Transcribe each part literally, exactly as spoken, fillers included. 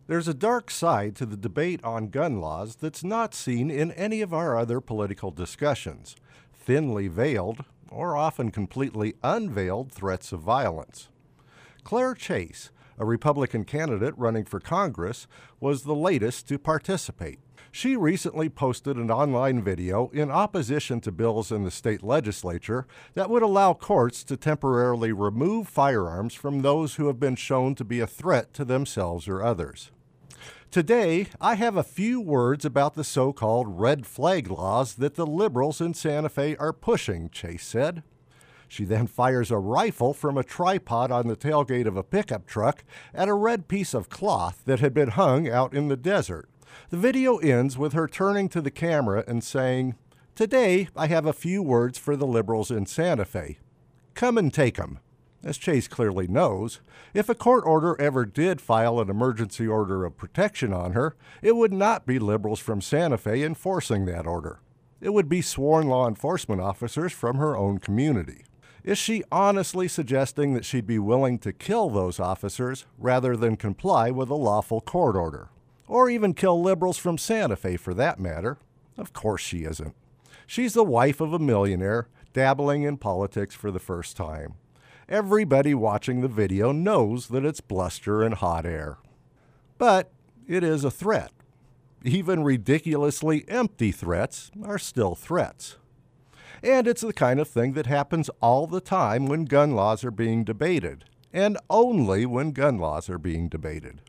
There's a dark side to the debate on gun laws that's not seen in any of our other political discussions: thinly veiled, or often completely unveiled, threats of violence. Claire Chase, a Republican candidate running for Congress, was the latest to participate. She recently posted an online video in opposition to bills in the state legislature that would allow courts to temporarily remove firearms from those who have been shown to be a threat to themselves or others. Today, I have a few words about the so-called red flag laws that the liberals in Santa Fe are pushing, Chase said. She then fires a rifle from a tripod on the tailgate of a pickup truck at a red piece of cloth that had been hung out in the desert. The video ends with her turning to the camera and saying, "Today, I have a few words for the liberals in Santa Fe. Come and take 'em." As Chase clearly knows, if a court order ever did file an emergency order of protection on her, it would not be liberals from Santa Fe enforcing that order. It would be sworn law enforcement officers from her own community. Is she honestly suggesting that she'd be willing to kill those officers rather than comply with a lawful court order? Or even kill liberals from Santa Fe, for that matter? Of course she isn't. She's the wife of a millionaire, dabbling in politics for the first time. Everybody watching the video knows that it's bluster and hot air. But it is a threat. Even ridiculously empty threats are still threats. And it's the kind of thing that happens all the time when gun laws are being debated, and only when gun laws are being debated.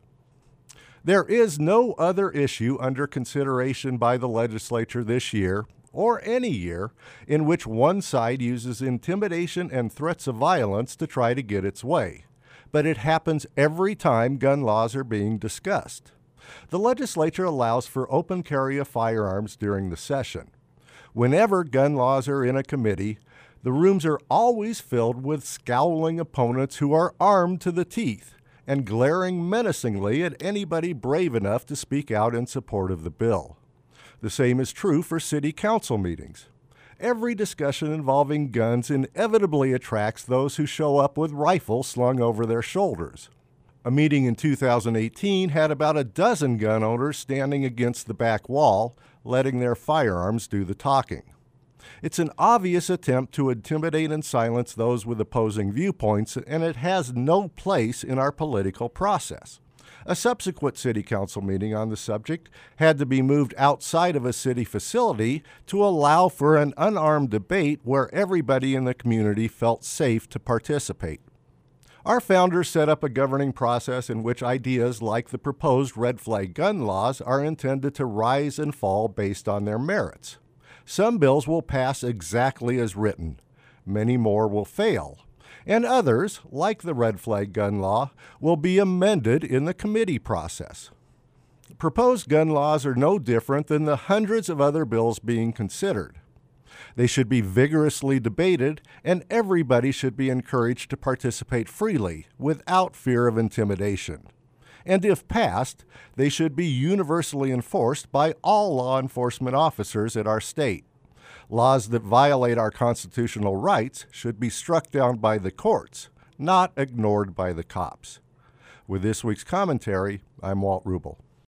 There is no other issue under consideration by the legislature this year, or any year, in which one side uses intimidation and threats of violence to try to get its way. But it happens every time gun laws are being discussed. The legislature allows for open carry of firearms during the session. Whenever gun laws are in a committee, the rooms are always filled with scowling opponents who are armed to the teeth and glaring menacingly at anybody brave enough to speak out in support of the bill. The same is true for city council meetings. Every discussion involving guns inevitably attracts those who show up with rifles slung over their shoulders. A meeting in two thousand eighteen had about a dozen gun owners standing against the back wall, letting their firearms do the talking. It's an obvious attempt to intimidate and silence those with opposing viewpoints, and it has no place in our political process. A subsequent city council meeting on the subject had to be moved outside of a city facility to allow for an unarmed debate where everybody in the community felt safe to participate. Our founders set up a governing process in which ideas like the proposed red flag gun laws are intended to rise and fall based on their merits. Some bills will pass exactly as written. Many more will fail. And others, like the red flag gun law, will be amended in the committee process. Proposed gun laws are no different than the hundreds of other bills being considered. They should be vigorously debated, and everybody should be encouraged to participate freely, without fear of intimidation. And if passed, they should be universally enforced by all law enforcement officers at our state. Laws that violate our constitutional rights should be struck down by the courts, not ignored by the cops. With this week's commentary, I'm Walt Rubel.